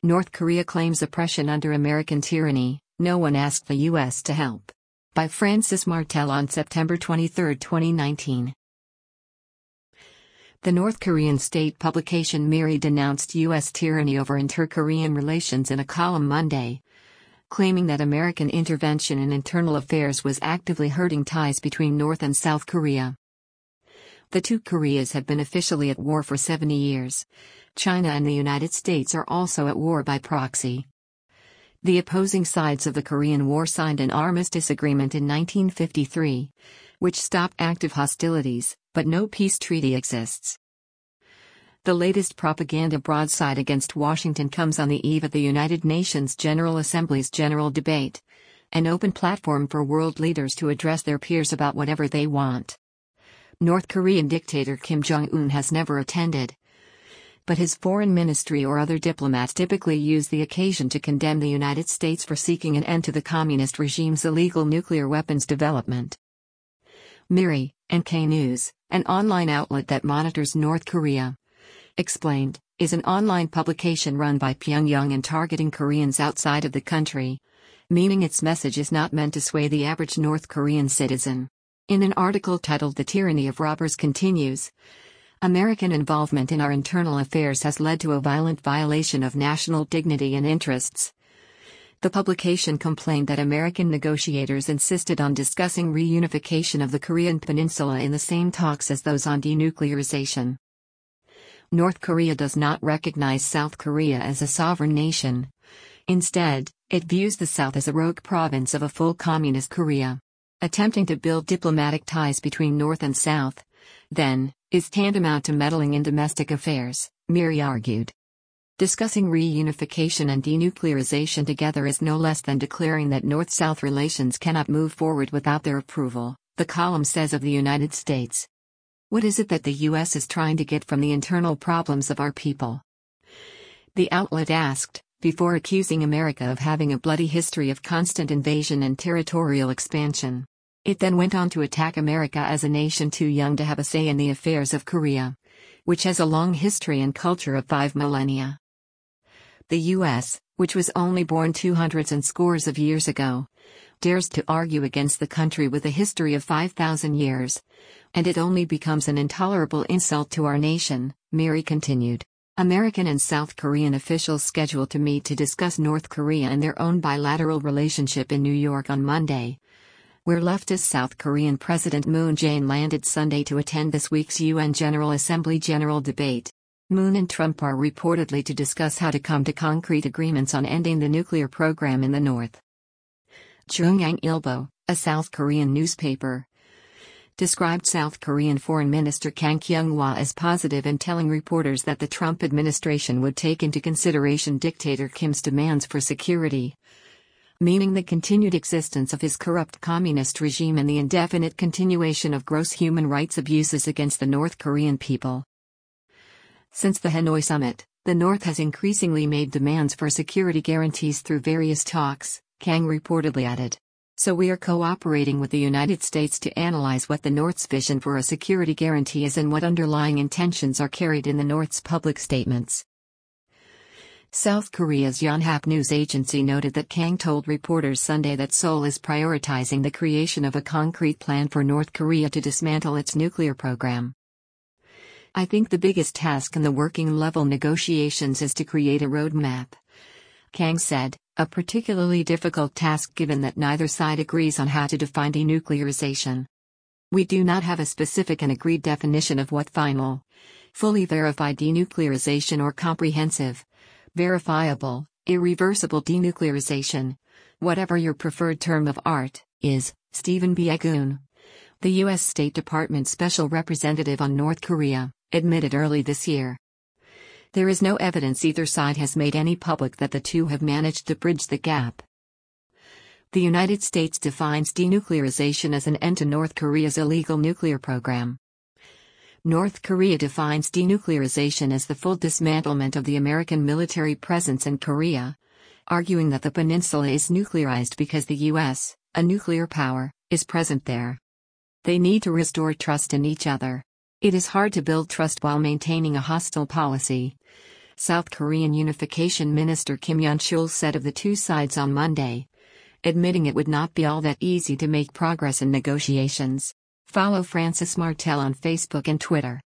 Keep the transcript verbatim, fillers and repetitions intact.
North Korea claims oppression under American tyranny, no one asked the U S to help. By Francis Martel on September twenty-third, twenty nineteen. The North Korean state publication Miri denounced U S tyranny over inter-Korean relations in a column Monday, claiming that American intervention in internal affairs was actively hurting ties between North and South Korea. The two Koreas have been officially at war for seventy years. China and the United States are also at war by proxy. The opposing sides of the Korean War signed an armistice agreement in nineteen fifty-three, which stopped active hostilities, but no peace treaty exists. The latest propaganda broadside against Washington comes on the eve of the United Nations General Assembly's General Debate, an open platform for world leaders to address their peers about whatever they want. North Korean dictator Kim Jong-un has never attended, but his foreign ministry or other diplomats typically use the occasion to condemn the United States for seeking an end to the communist regime's illegal nuclear weapons development. Miri, N K News, an online outlet that monitors North Korea, explained, is an online publication run by Pyongyang and targeting Koreans outside of the country, meaning its message is not meant to sway the average North Korean citizen. In an article titled "The Tyranny of Robbers Continues," American involvement in our internal affairs has led to a violent violation of national dignity and interests. The publication complained that American negotiators insisted on discussing reunification of the Korean Peninsula in the same talks as those on denuclearization. North Korea does not recognize South Korea as a sovereign nation. Instead, it views the South as a rogue province of a full communist Korea. Attempting to build diplomatic ties between North and South, then, is tantamount to meddling in domestic affairs, Miri argued. Discussing reunification and denuclearization together is no less than declaring that North-South relations cannot move forward without their approval, the column says of the United States. What is it that the U S is trying to get from the internal problems of our people? The outlet asked, before accusing America of having a bloody history of constant invasion and territorial expansion. It then went on to attack America as a nation too young to have a say in the affairs of Korea, which has a long history and culture of five millennia. The U S, which was only born two hundreds and scores of years ago, dares to argue against the country with a history of five thousand years, and it only becomes an intolerable insult to our nation, Miri continued. American and South Korean officials scheduled to meet to discuss North Korea and their own bilateral relationship in New York on Monday, where leftist South Korean President Moon Jae-in landed Sunday to attend this week's U N General Assembly General Debate. Moon and Trump are reportedly to discuss how to come to concrete agreements on ending the nuclear program in the North. Jungang Ilbo, a South Korean newspaper, described South Korean Foreign Minister Kang Kyung-hwa as positive in telling reporters that the Trump administration would take into consideration dictator Kim's demands for security, meaning the continued existence of his corrupt communist regime and the indefinite continuation of gross human rights abuses against the North Korean people. Since the Hanoi summit, the North has increasingly made demands for security guarantees through various talks, Kang reportedly added. So we are cooperating with the United States to analyze what the North's vision for a security guarantee is and what underlying intentions are carried in the North's public statements. South Korea's Yonhap news agency noted that Kang told reporters Sunday that Seoul is prioritizing the creation of a concrete plan for North Korea to dismantle its nuclear program. I think the biggest task in the working-level negotiations is to create a roadmap, Kang said, a particularly difficult task given that neither side agrees on how to define denuclearization. We do not have a specific and agreed definition of what final, fully verified denuclearization or comprehensive, verifiable, irreversible denuclearization, whatever your preferred term of art, is, Stephen Biegun, the U S State Department Special Representative on North Korea, admitted early this year. There is no evidence either side has made any public that the two have managed to bridge the gap. The United States defines denuclearization as an end to North Korea's illegal nuclear program. North Korea defines denuclearization as the full dismantlement of the American military presence in Korea, arguing that the peninsula is nuclearized because the U S, a nuclear power, is present there. They need to restore trust in each other. It is hard to build trust while maintaining a hostile policy, South Korean Unification Minister Kim Yeon-chul said of the two sides on Monday, admitting it would not be all that easy to make progress in negotiations. Follow Francis Martel on Facebook and Twitter.